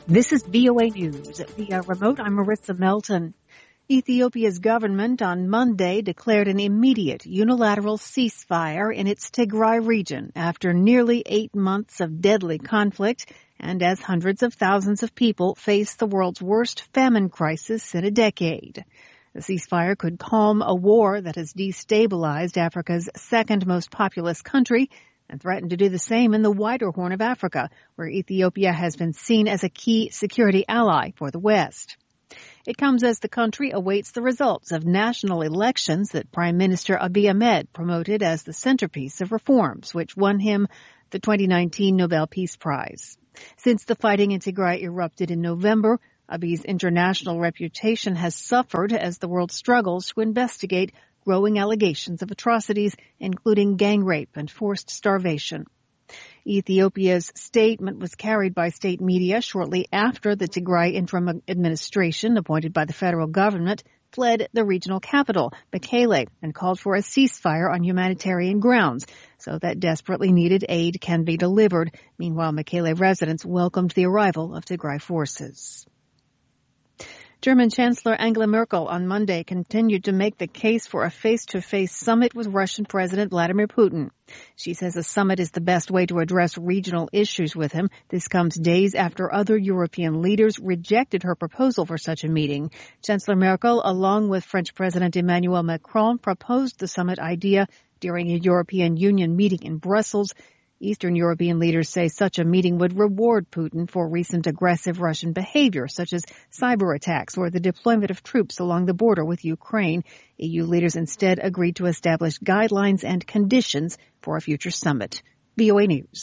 This is VOA News. Via remote, I'm Marissa Melton. Ethiopia's government on Monday declared an immediate unilateral ceasefire in its Tigray region after nearly 8 months of deadly conflict and as hundreds of thousands of people face the world's worst famine crisis in a decade. The ceasefire could calm a war that has destabilized Africa's second most populous country and threatened to do the same in the wider Horn of Africa, where Ethiopia has been seen as a key security ally for the West. It comes as the country awaits the results of national elections that Prime Minister Abiy Ahmed promoted as the centerpiece of reforms, which won him the 2019 Nobel Peace Prize. Since the fighting in Tigray erupted in November, Abiy's international reputation has suffered as the world struggles to investigate growing allegations of atrocities, including gang rape and forced starvation. Ethiopia's statement was carried by state media shortly after the Tigray interim administration, appointed by the federal government, fled the regional capital, Mekele, and called for a ceasefire on humanitarian grounds so that desperately needed aid can be delivered. Meanwhile, Mekele residents welcomed the arrival of Tigray forces. German Chancellor Angela Merkel on Monday continued to make the case for a face-to-face summit with Russian President Vladimir Putin. She says a summit is the best way to address regional issues with him. This comes days after other European leaders rejected her proposal for such a meeting. Chancellor Merkel, along with French President Emmanuel Macron, proposed the summit idea during a European Union meeting in Brussels. Eastern European leaders say such a meeting would reward Putin for recent aggressive Russian behavior, such as cyber attacks or the deployment of troops along the border with Ukraine. EU leaders instead agreed to establish guidelines and conditions for a future summit. VOA News.